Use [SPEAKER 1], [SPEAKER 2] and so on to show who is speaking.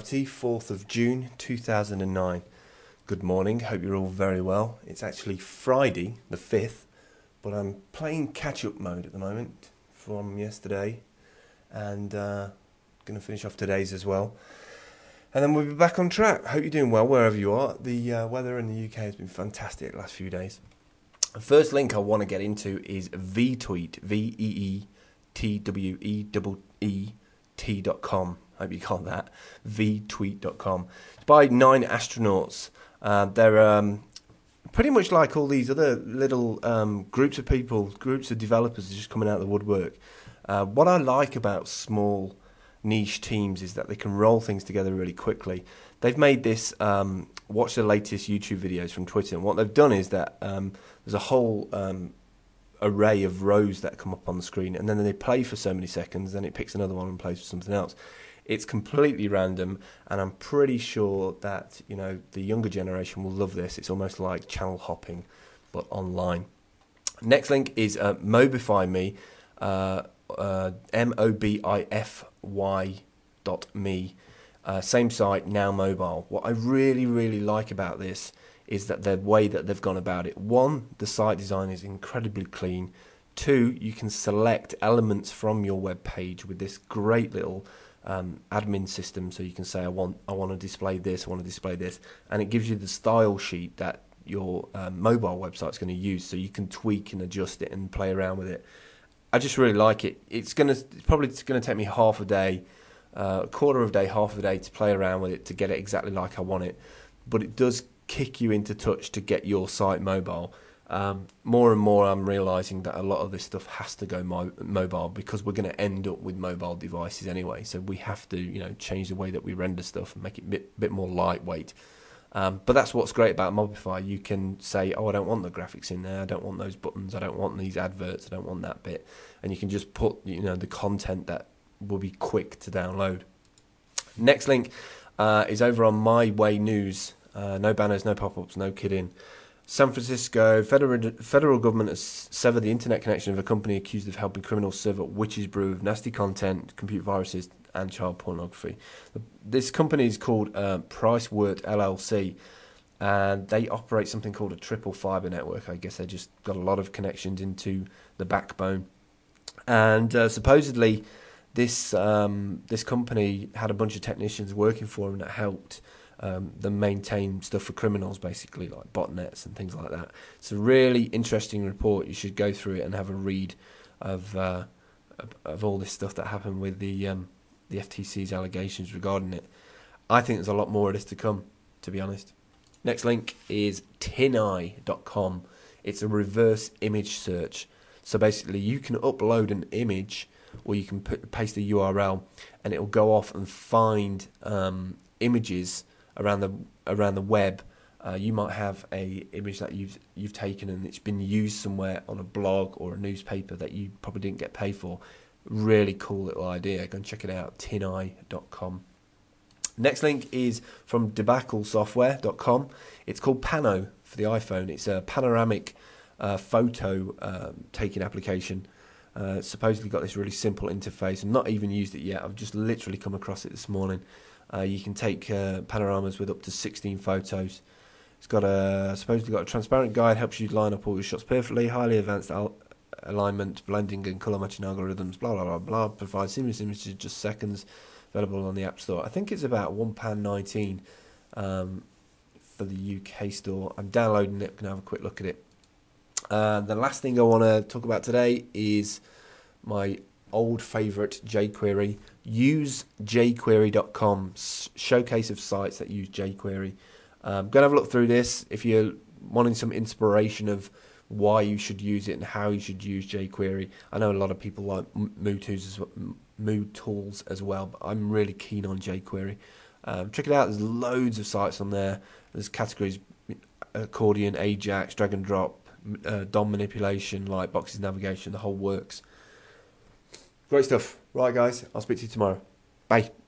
[SPEAKER 1] 4th of June 2009. Good morning, hope you're all very well. It's actually Friday the 5th, but I'm playing catch-up mode at the moment from yesterday, and going to finish off today's as well. And then we'll be back on track. Hope you're doing well wherever you are. The weather in the UK has been fantastic the last few days. The first link I want to get into is VTweet, VEETWEET.com. Hope you got that. VTweet.com. It's by 9 astronauts. They're pretty much like all these other little groups of people, groups of developers just coming out of the woodwork. What I like about small niche teams is that they can roll things together really quickly. They've made this, watch the latest YouTube videos from Twitter, and what they've done is that there's a whole array of rows that come up on the screen, and then they play for so many seconds, then it picks another one and plays for something else. It's completely random, and I'm pretty sure that the younger generation will love this. It's almost like channel hopping, but online. Next link is Mobify Me, MOBIFY.me. Same site, now mobile. What I really, really like about this is that the way that they've gone about it. One, the site design is incredibly clean. Two, you can select elements from your web page with this great little admin system. So you can say, I want to display this, I want to display this, and it gives you the style sheet that your mobile website's going to use, so you can tweak and adjust it and play around with it. I just really like it. It's probably going to take me half a day, a quarter of a day, half a day to play around with it to get it exactly like I want it. But it does kick you into touch to get your site mobile. More and more I'm realising that a lot of this stuff has to go mobile, because we're going to end up with mobile devices anyway. So we have to change the way that we render stuff and make it a bit more lightweight. But that's what's great about Mobify. You can say, I don't want the graphics in there, I don't want those buttons, I don't want these adverts, I don't want that bit. And you can just put the content that will be quick to download. Next link is over on My Way News. No banners, no pop-ups, no kidding. San Francisco, federal government has severed the internet connection of a company accused of helping criminals serve up witch's brew of nasty content, computer viruses, and child pornography. This company is called Pricewort LLC, and they operate something called a triple fiber network. I guess they just got a lot of connections into the backbone. And supposedly this company had a bunch of technicians working for them that helped them maintain stuff for criminals, basically, like botnets and things like that. It's a really interesting report. You should go through it and have a read of all this stuff that happened with the FTC's allegations regarding it. I think there's a lot more of this to come, to be honest. Next link is tineye.com. It's a reverse image search. So basically you can upload an image, or you can paste the URL, and it'll go off and find images around the web. You might have a image that you've taken and it's been used somewhere on a blog or a newspaper that you probably didn't get paid for. Really cool little idea. Go and check it out, tineye.com. Next link is from debaclesoftware.com. It's called Pano for the iPhone. It's a panoramic photo taking application. Supposedly got this really simple interface. I've not even used it yet. I've just literally come across it this morning. You can take panoramas with up to 16 photos. It's got supposedly got a transparent guide, helps you line up all your shots perfectly, highly advanced alignment, blending and colour matching algorithms, blah, blah, blah, blah. Provides seamless images in just seconds, available on the App Store. I think it's about £1.19 for the UK store. I'm downloading it, going to have a quick look at it. The last thing I want to talk about today is my old favourite jQuery. Use jQuery.com, showcase of sites that use jQuery. Go and have a look through this if you're wanting some inspiration of why you should use it and how you should use jQuery. I know a lot of people like Mood Tools as well, but I'm really keen on jQuery. Check it out. There's loads of sites on there. There's categories: accordion, Ajax, drag and drop, DOM manipulation, lightboxes, navigation, the whole works. Great stuff. Right, guys, I'll speak to you tomorrow. Bye.